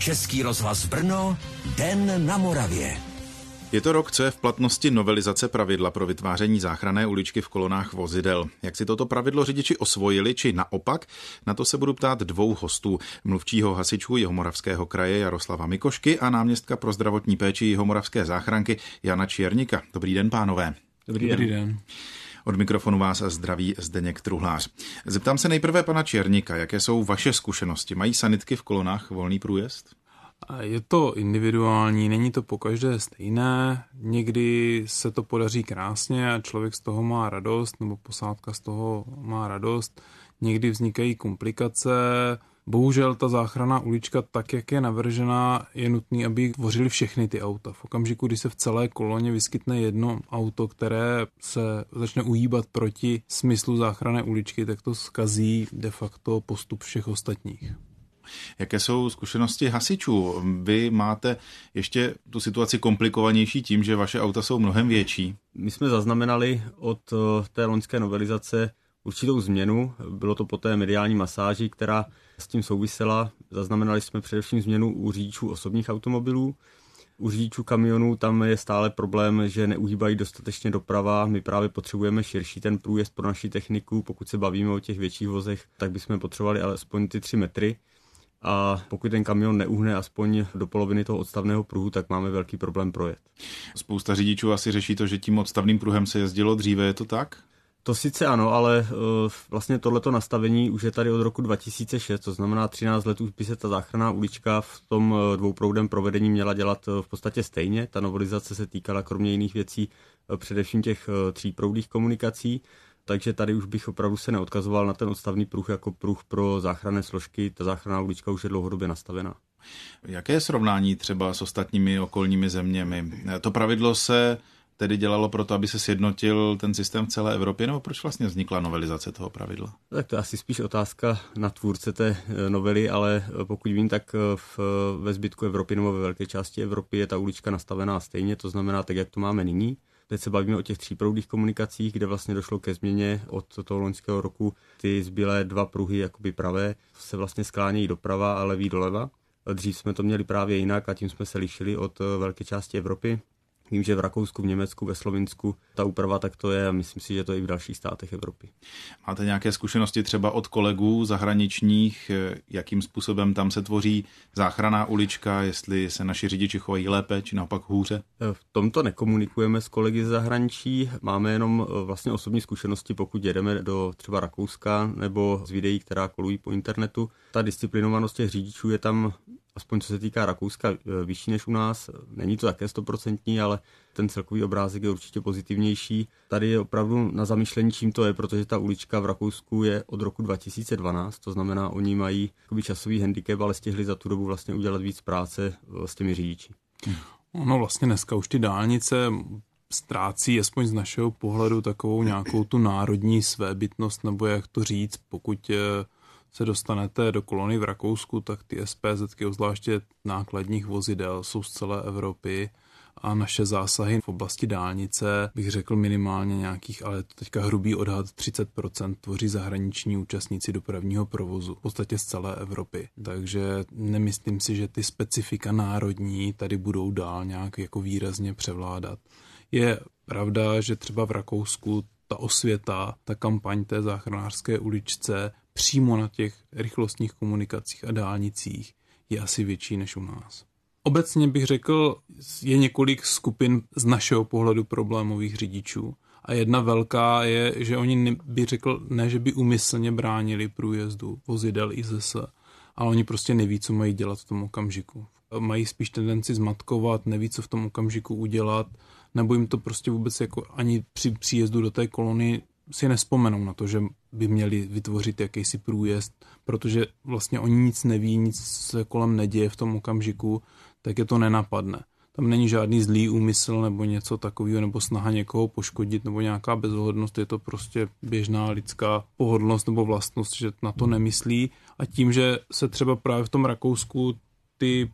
Český rozhlas Brno, Den na Moravě. Je to rok, co je v platnosti novelizace pravidla pro vytváření záchranné uličky v kolonách vozidel. Jak si toto pravidlo řidiči osvojili, či naopak? Na to se budu ptát dvou hostů. Mluvčího hasičů Jihomoravského kraje Jaroslava Mikošky a náměstka pro zdravotní péči Jihomoravské záchranky Jana Čiernika. Dobrý den, pánové. Dobrý den. Od mikrofonu vás zdraví Zdeněk Truhlář. Zeptám se nejprve pana Čiernika, jaké jsou vaše zkušenosti? Mají sanitky v kolonách volný průjezd? Je to individuální, není to pokaždé stejné, někdy se to podaří krásně a člověk z toho má radost, nebo posádka z toho má radost, někdy vznikají komplikace. Bohužel ta záchranná ulička, tak jak je navržená, je nutný, aby tvořily všechny ty auta. V okamžiku, kdy se v celé koloně vyskytne jedno auto, které se začne uhýbat proti smyslu záchranné uličky, tak to zkazí de facto postup všech ostatních. Jaké jsou zkušenosti hasičů? Vy máte ještě tu situaci komplikovanější tím, že vaše auta jsou mnohem větší. My jsme zaznamenali od té loňské novelizace určitou změnu. Bylo to po té mediální masáži, která s tím souvisela. Zaznamenali jsme především změnu u řidičů osobních automobilů. U řidičů kamionů tam je stále problém, že neuhýbají dostatečně doprava. My právě potřebujeme širší ten průjezd pro naši techniku. Pokud se bavíme o těch větších vozech, tak bychom potřebovali alespoň ty 3 metry. A pokud ten kamion neuhne aspoň do poloviny toho odstavného pruhu, tak máme velký problém projet. Spousta řidičů asi řeší to, že tím odstavným pruhem se jezdilo dříve, je to tak? To sice ano, ale vlastně tohleto nastavení už je tady od roku 2006, to znamená 13 let už by se ta záchranná ulička v tom dvouproudém provedení měla dělat v podstatě stejně. Ta novelizace se týkala kromě jiných věcí především těch tříproudých komunikací. Takže tady už bych opravdu se neodkazoval na ten odstavný pruh jako pruh pro záchranné složky. Ta záchranná ulička už je dlouhodobě nastavená. Jaké je srovnání třeba s ostatními okolními zeměmi? To pravidlo se tedy dělalo proto, aby se sjednotil ten systém v celé Evropě, nebo proč vlastně vznikla novelizace toho pravidla? Tak to je asi spíš otázka na tvůrce té novely, ale pokud vím, tak ve zbytku Evropy nebo ve velké části Evropy je ta ulička nastavená stejně, to znamená tak, jak to máme nyní. Teď se bavíme o těch tříproudých komunikacích, kde vlastně došlo ke změně od toho loňského roku. Ty zbylé 2 pruhy, jakoby pravé, se vlastně sklánějí doprava a levý doleva. Dřív jsme to měli právě jinak a tím jsme se lišili od velké části Evropy. Vím, že v Rakousku, v Německu, ve Slovinsku ta úprava tak to je a myslím si, že to je i v dalších státech Evropy. Máte nějaké zkušenosti třeba od kolegů zahraničních, jakým způsobem tam se tvoří záchranná ulička, jestli se naši řidiči chovají lépe či naopak hůře? V tomto nekomunikujeme s kolegy z zahraničí, máme jenom vlastně osobní zkušenosti, pokud jedeme do třeba Rakouska nebo z videí, která kolují po internetu. Ta disciplinovanost těch řidičů je tam, aspoň co se týká Rakouska, vyšší než u nás. Není to také 100%, ale ten celkový obrázek je určitě pozitivnější. Tady je opravdu na zamyšlení, čím to je, protože ta ulička v Rakousku je od roku 2012, to znamená, oni mají časový handicap, ale stihli za tu dobu vlastně udělat víc práce s těmi řidiči. No vlastně dneska už ty dálnice ztrácí, aspoň z našeho pohledu, takovou nějakou tu národní svébytnost, nebo jak to říct, pokud se dostanete do kolony v Rakousku, tak ty SPZky, zvláště nákladních vozidel, jsou z celé Evropy a naše zásahy v oblasti dálnice, bych řekl minimálně nějakých, ale teďka hrubý odhad 30% tvoří zahraniční účastníci dopravního provozu, v podstatě z celé Evropy. Takže nemyslím si, že ty specifika národní tady budou dál nějak jako výrazně převládat. Je pravda, že třeba v Rakousku ta osvěta, ta kampaň té záchranářské uličce přímo na těch rychlostních komunikacích a dálnicích je asi větší než u nás. Obecně bych řekl, je několik skupin z našeho pohledu problémových řidičů. A jedna velká je, že oni by řekl, ne, že by úmyslně bránili průjezdu vozidel IZS, ale oni prostě neví, co mají dělat v tom okamžiku. Mají spíš tendenci zmatkovat, neví, co v tom okamžiku udělat, nebo jim to prostě vůbec jako ani při příjezdu do té kolony si nespomenou na to, že by měli vytvořit jakýsi průjezd, protože vlastně oni nic neví, nic se kolem neděje v tom okamžiku, tak je to nenapadne. Tam není žádný zlý úmysl nebo něco takového, nebo snaha někoho poškodit, nebo nějaká bezohlednost, je to prostě běžná lidská pohodlnost nebo vlastnost, že na to nemyslí. A tím, že se třeba právě v tom Rakousku ty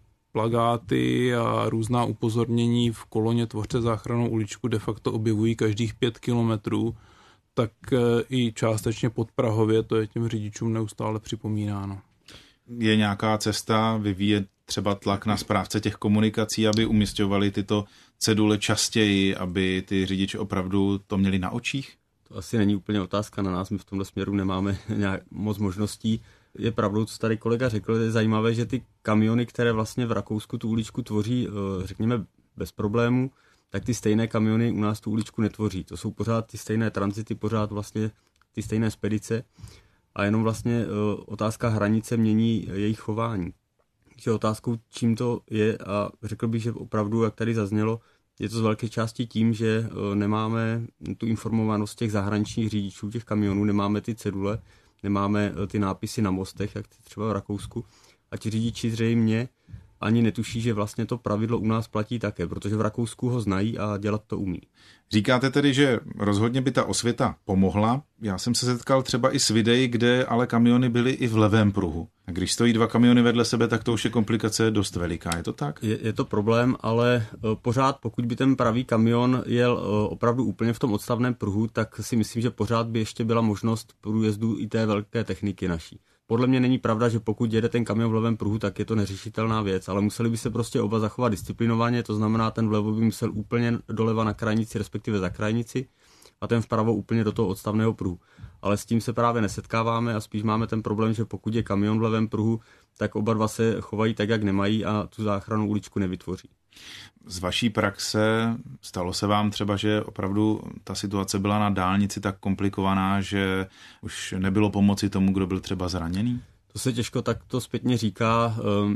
plakáty a různá upozornění v koloně Tvořte záchrannou uličku de facto objevují každých 5 kilometrů, tak i částečně podprahově to je těm řidičům neustále připomínáno. Je nějaká cesta vyvíjet třeba tlak na správce těch komunikací, aby umisťovali tyto cedule častěji, aby ty řidiči opravdu to měli na očích? To asi není úplně otázka na nás, my v tomhle směru nemáme nějak moc možností. Je pravdou, co tady kolega řekl, je zajímavé, že ty kamiony, které vlastně v Rakousku tu uličku tvoří, řekněme, bez problémů, tak ty stejné kamiony u nás tu uličku netvoří. To jsou pořád ty stejné tranzity, pořád vlastně ty stejné spedice a jenom vlastně otázka hranice mění jejich chování. Takže otázkou, čím to je, a řekl bych, že opravdu, jak tady zaznělo, je to z velké části tím, že nemáme tu informovanost těch zahraničních řidičů, těch kamionů, nemáme ty cedule, nemáme ty nápisy na mostech, jak třeba v Rakousku. A ti řidiči zřejmě ani netuší, že vlastně to pravidlo u nás platí také, protože v Rakousku ho znají a dělat to umí. Říkáte tedy, že rozhodně by ta osvěta pomohla. Já jsem se setkal třeba i s videí, kde ale kamiony byly i v levém pruhu. A když stojí dva kamiony vedle sebe, tak to už je komplikace dost veliká. Je to tak? Je to problém, ale pořád, pokud by ten pravý kamion jel opravdu úplně v tom odstavném pruhu, tak si myslím, že pořád by ještě byla možnost průjezdu i té velké techniky naší. Podle mě není pravda, že pokud jede ten kamion v levém pruhu, tak je to neřešitelná věc, ale museli by se prostě oba zachovat disciplinovaně, to znamená, ten vlevo by musel úplně doleva na krajnici, respektive za krajnici, a ten vpravo úplně do toho odstavného pruhu. Ale s tím se právě nesetkáváme a spíš máme ten problém, že pokud je kamion v levém pruhu, tak oba dva se chovají tak, jak nemají a tu záchrannou uličku nevytvoří. Z vaší praxe stalo se vám třeba, že opravdu ta situace byla na dálnici tak komplikovaná, že už nebylo pomoci tomu, kdo byl třeba zraněný? To se těžko takto zpětně říká,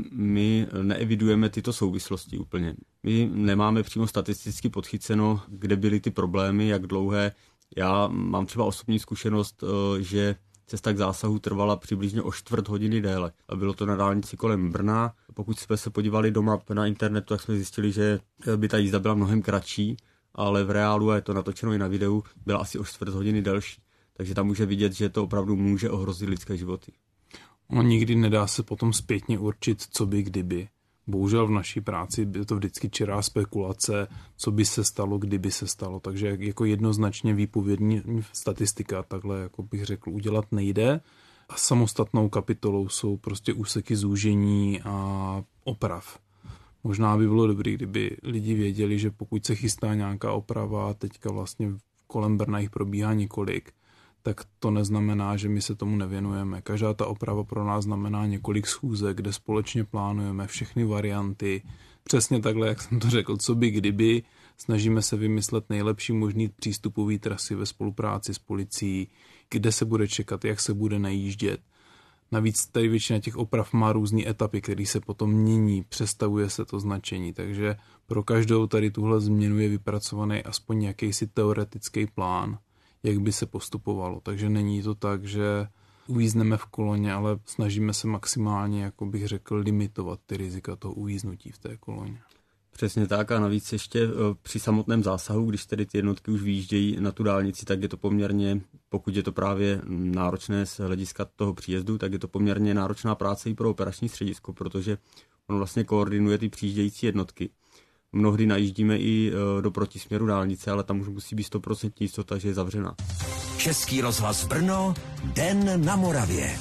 my neevidujeme tyto souvislosti úplně. My nemáme přímo statisticky podchyceno, kde byly ty problémy, jak dlouhé. Já mám třeba osobní zkušenost, že cesta k zásahu trvala přibližně o 4 hodiny déle. A bylo to na dálnici kolem Brna. Pokud jsme se podívali doma na internetu, tak jsme zjistili, že by ta jízda byla mnohem kratší, ale v reálu, a je to natočeno i na videu, byla asi o 4 hodiny delší. Takže tam může vidět, že to opravdu může ohrozit lidské životy. No, nikdy nedá se potom zpětně určit, co by kdyby. Bohužel v naší práci je to vždycky čirá spekulace, co by se stalo, kdyby se stalo. Takže jako jednoznačně výpovědní statistika, takhle jako bych řekl, udělat nejde. A samostatnou kapitolou jsou prostě úseky zúžení a oprav. Možná by bylo dobré, kdyby lidi věděli, že pokud se chystá nějaká oprava, teďka vlastně kolem Brna jich probíhá několik, tak to neznamená, že my se tomu nevěnujeme. Každá ta oprava pro nás znamená několik schůzek, kde společně plánujeme všechny varianty. Přesně takhle, jak jsem to řekl, co by kdyby. Snažíme se vymyslet nejlepší možný přístupový trasy ve spolupráci s policií, kde se bude čekat, jak se bude najíždět. Navíc tady většina těch oprav má různé etapy, které se potom mění, přestavuje se to značení, takže pro každou tady tuhle změnu je vypracovaný aspoň jakýsi teoretický plán, jak by se postupovalo. Takže není to tak, že uvízneme v koloně, ale snažíme se maximálně, jako bych řekl, limitovat ty rizika toho uvíznutí v té koloně. Přesně tak a navíc ještě při samotném zásahu, když tedy ty jednotky už vyjíždějí na tu dálnici, tak je to poměrně, pokud je to právě náročné z hlediska toho příjezdu, tak je to poměrně náročná práce i pro operační středisko, protože ono vlastně koordinuje ty přijíždějící jednotky. Mnohdy najíždíme i do protisměru dálnice, ale tam už musí být 100% jistota, že je zavřená. Český rozhlas Brno, Den na Moravě.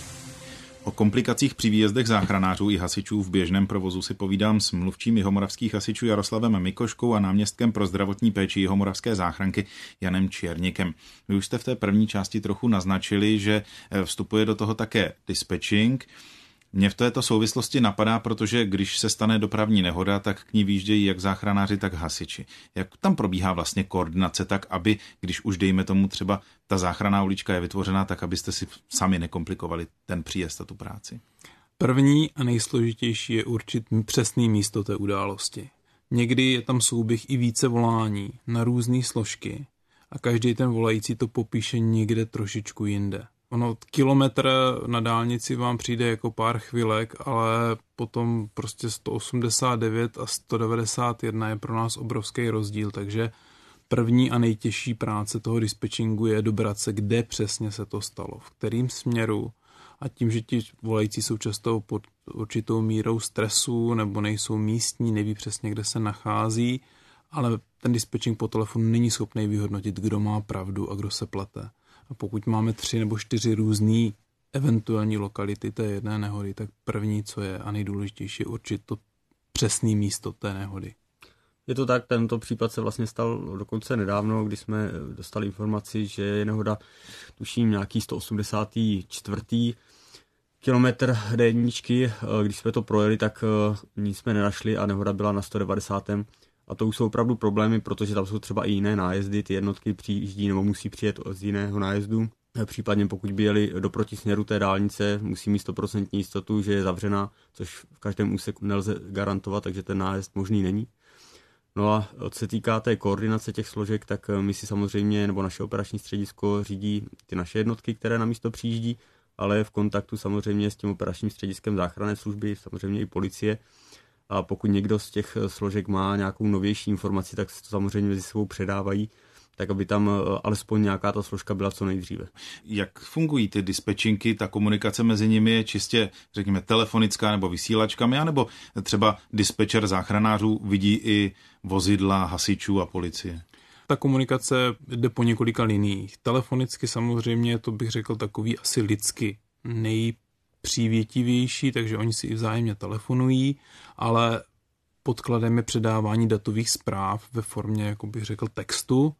O komplikacích při výjezdech záchranářů i hasičů v běžném provozu si povídám s mluvčím jihomoravských hasičů Jaroslavem Mikoškou a náměstkem pro zdravotní péči jihomoravské záchranky Janem Čiernikem. Vy už jste v té první části trochu naznačili, že vstupuje do toho také dispatching. Mě v této souvislosti napadá, protože když se stane dopravní nehoda, tak k ní výjíždějí jak záchranáři, tak hasiči. Jak tam probíhá vlastně koordinace tak, aby, když už dejme tomu třeba ta záchranná ulička je vytvořená, tak abyste si sami nekomplikovali ten příjezd a tu práci? První a nejsložitější je určit přesný místo té události. Někdy je tam souběh i více volání na různé složky a každý ten volající to popíše někde trošičku jinde. Ono kilometr na dálnici vám přijde jako pár chvilek, ale potom prostě 189 a 191 je pro nás obrovský rozdíl, takže první a nejtěžší práce toho dispatchingu je dobrat se, kde přesně se to stalo, v kterým směru. A tím, že ti volající jsou často pod určitou mírou stresu nebo nejsou místní, neví přesně, kde se nachází, ale ten dispatching po telefonu není schopný vyhodnotit, kdo má pravdu a kdo se plete. A pokud máme 3 nebo 4 různý eventuální lokality té jedné nehody, tak první, co je a nejdůležitější, je určit to přesné místo té nehody. Je to tak, tento případ se vlastně stal dokonce nedávno, kdy jsme dostali informaci, že je nehoda, tuším, nějaký 184. kilometr D1, když jsme to projeli, tak nic jsme nenašli a nehoda byla na 190. A to už jsou opravdu problémy, protože tam jsou třeba i jiné nájezdy, ty jednotky přijíždí nebo musí přijet z jiného nájezdu. Případně pokud by jeli do protisměru té dálnice, musí mít 100% jistotu, že je zavřená, což v každém úseku nelze garantovat, takže ten nájezd možný není. No a co se týká té koordinace těch složek, tak my si samozřejmě, nebo naše operační středisko řídí ty naše jednotky, které na místo přijíždí, ale v kontaktu samozřejmě s tím operačním střediskem záchranné služby, samozřejmě i policie. A pokud někdo z těch složek má nějakou novější informaci, tak se to samozřejmě mezi sebou předávají, tak aby tam alespoň nějaká ta složka byla co nejdříve. Jak fungují ty dispečinky, ta komunikace mezi nimi je čistě, řekněme, telefonická nebo vysílačkami, anebo třeba dispečer záchranářů vidí i vozidla hasičů a policie? Ta komunikace jde po několika liniích. Telefonicky samozřejmě, to bych řekl takový asi lidsky nejpřívětivější, takže oni si i vzájemně telefonují, ale podkladem je předávání datových zpráv ve formě, jako bych řekl, textu,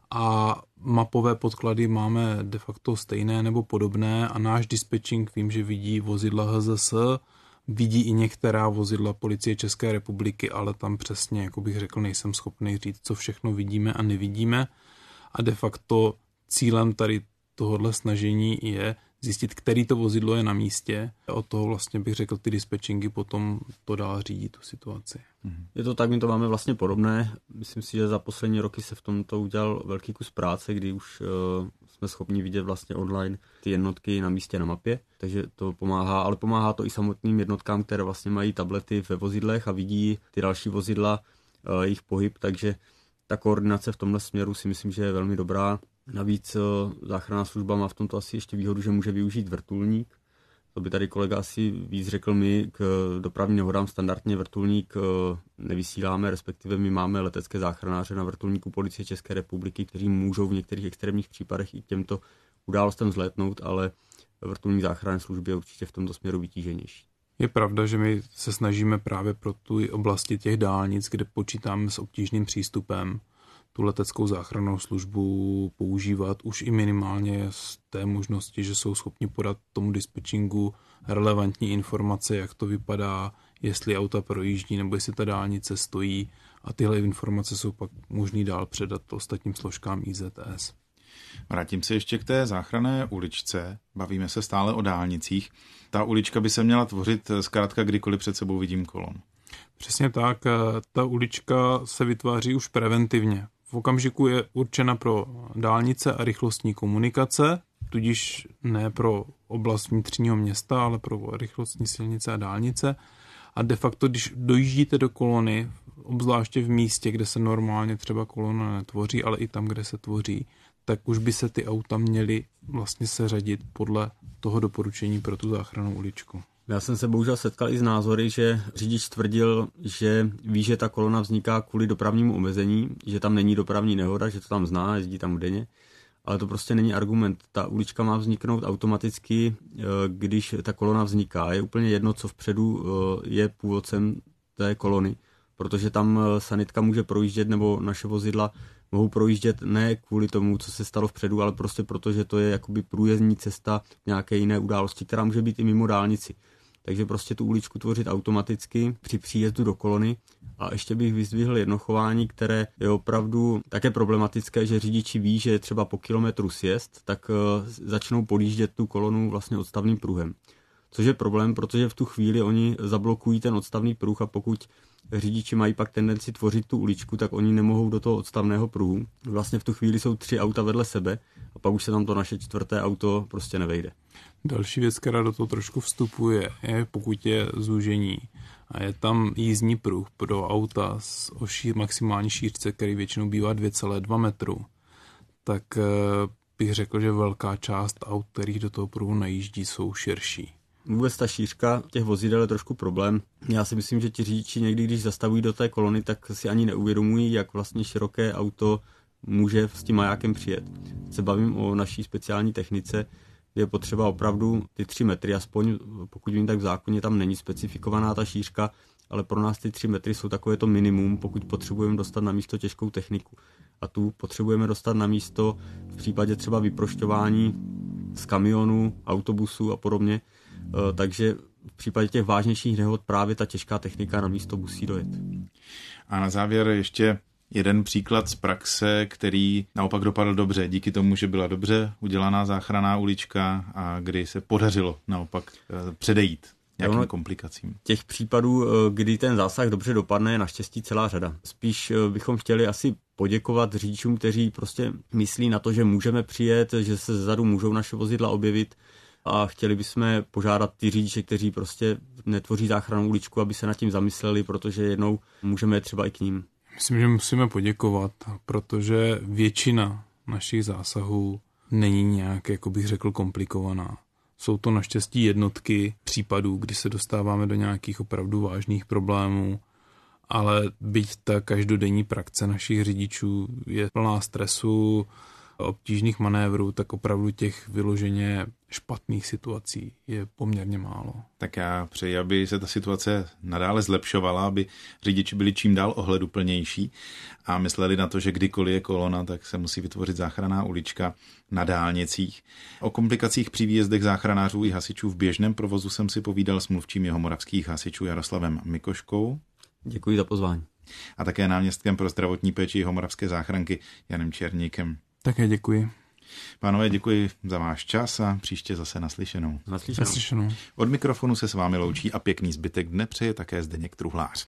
a mapové podklady máme de facto stejné nebo podobné a náš dispatching vím, že vidí vozidla HZS, vidí i některá vozidla Policie České republiky, ale tam přesně, jako bych řekl, nejsem schopný říct, co všechno vidíme a nevidíme. A de facto cílem tady tohohle snažení je zjistit, který to vozidlo je na místě. A od toho vlastně bych řekl, ty dispatchingy potom to dál řídí tu situaci. Je to tak, my to máme vlastně podobné. Myslím si, že za poslední roky se v tomto udělal velký kus práce, kdy už jsme schopni vidět vlastně online ty jednotky na místě na mapě, takže to pomáhá, ale pomáhá to i samotným jednotkám, které vlastně mají tablety ve vozidlech a vidí ty další vozidla, jejich pohyb, takže ta koordinace v tomhle směru si myslím, že je velmi dobrá. Navíc záchranná služba má v tomto asi ještě výhodu, že může využít vrtulník. To by tady kolega asi víc řekl, my k dopravním nehodám standardně vrtulník nevysíláme, respektive my máme letecké záchranáře na vrtulníku Policie České republiky, kteří můžou v některých extrémních případech i těmto událostem vzlétnout, ale vrtulník záchranné služby je určitě v tomto směru vytíženější. Je pravda, že my se snažíme právě pro tu oblasti těch dálnic, kde počítáme s obtížným přístupem, tu leteckou záchrannou službu používat už i minimálně z té možnosti, že jsou schopni podat tomu dispatchingu relevantní informace, jak to vypadá, jestli auta projíždí nebo jestli ta dálnice stojí, a tyhle informace jsou pak možný dál předat ostatním složkám IZS. Vrátím se ještě k té záchranné uličce. Bavíme se stále o dálnicích. Ta ulička by se měla tvořit zkrátka kdykoliv před sebou vidím kolon. Přesně tak. Ta ulička se vytváří už preventivně. V okamžiku je určena pro dálnice a rychlostní komunikace, tudíž ne pro oblast vnitřního města, ale pro rychlostní silnice a dálnice. A de facto, když dojíždíte do kolony, obzvláště v místě, kde se normálně třeba kolona netvoří, ale i tam, kde se tvoří, tak už by se ty auta měly vlastně seřadit podle toho doporučení pro tu záchrannou uličku. Já jsem se bohužel setkal i s názory, že řidič tvrdil, že ví, že ta kolona vzniká kvůli dopravnímu omezení, že tam není dopravní nehoda, že to tam zná, jezdí tam denně, ale to prostě není argument. Ta ulička má vzniknout automaticky, když ta kolona vzniká. Je úplně jedno, co vpředu je původcem té kolony, protože tam sanitka může projíždět, nebo naše vozidla mohou projíždět ne kvůli tomu, co se stalo vpředu, ale prostě proto, že to je jakoby průjezdní cesta nějaké jiné události, která může být i mimo dálnici. Takže prostě tu uličku tvořit automaticky při příjezdu do kolony. A ještě bych vyzdvihl jedno chování, které je opravdu také problematické, že řidiči ví, že třeba po kilometru sjezd, tak začnou podjíždět tu kolonu vlastně odstavným pruhem. Což je problém, protože v tu chvíli oni zablokují ten odstavný pruh a pokud řidiči mají pak tendenci tvořit tu uličku, tak oni nemohou do toho odstavného pruhu. Vlastně v tu chvíli jsou 3 auta vedle sebe a pak už se tam to naše 4. auto prostě nevejde. Další věc, která do toho trošku vstupuje, je pokud je zúžení a je tam jízdní pruh pro auta o maximální šířce, který většinou bývá 2,2 metru, tak bych řekl, že velká část aut, kterých do toho pruhu najíždí, jsou širší. Vůbec ta šířka těch vozidel je trošku problém. Já si myslím, že ti řidiči někdy, když zastavují do té kolony, tak si ani neuvědomují, jak vlastně široké auto může s tím majákem přijet. Se bavím o naší speciální technice, je potřeba opravdu ty 3 metry, aspoň pokud vím, tak v zákoně tam není specifikovaná ta šířka, ale pro nás ty 3 metry jsou takové to minimum, pokud potřebujeme dostat na místo těžkou techniku. A tu potřebujeme dostat na místo v případě třeba vyprošťování z kamionu, autobusu a podobně. Takže v případě těch vážnějších nehod právě ta těžká technika na místo musí dojet. A na závěr ještě jeden příklad z praxe, který naopak dopadl dobře, díky tomu, že byla dobře udělaná záchranná ulička a kdy se podařilo naopak předejít nějakým komplikacím. Těch případů, kdy ten zásah dobře dopadne, je naštěstí celá řada. Spíš bychom chtěli asi poděkovat řidičům, kteří prostě myslí na to, že můžeme přijet, že se zezadu můžou naše vozidla objevit, a chtěli bychom požádat ty řidiče, kteří prostě netvoří záchrannou uličku, aby se nad tím zamysleli, protože jednou můžeme třeba i k ním. Myslím, že musíme poděkovat, protože většina našich zásahů není nějak, jako bych řekl, komplikovaná. Jsou to naštěstí jednotky případů, kdy se dostáváme do nějakých opravdu vážných problémů, ale byť ta každodenní praxe našich řidičů je plná stresu, obtížných manévrů, tak opravdu těch vyloženě špatných situací je poměrně málo. Tak já přeji, aby se ta situace nadále zlepšovala, aby řidiči byli čím dál ohleduplnější a mysleli na to, že kdykoliv je kolona, tak se musí vytvořit záchranná ulička na dálnicích. O komplikacích při výjezdech záchranářů i hasičů v běžném provozu jsem si povídal s mluvčím jihomoravských hasičů Jaroslavem Mikoškou. Děkuji za pozvání. A také náměstkem pro zdravotní péči jihomoravské záchranky Janem Černíkem. Také děkuji. Pánové, děkuji za váš čas a příště zase naslyšenou. Naslyšenou. Od mikrofonu se s vámi loučí a pěkný zbytek dne přeje také Zdeněk Truhlář.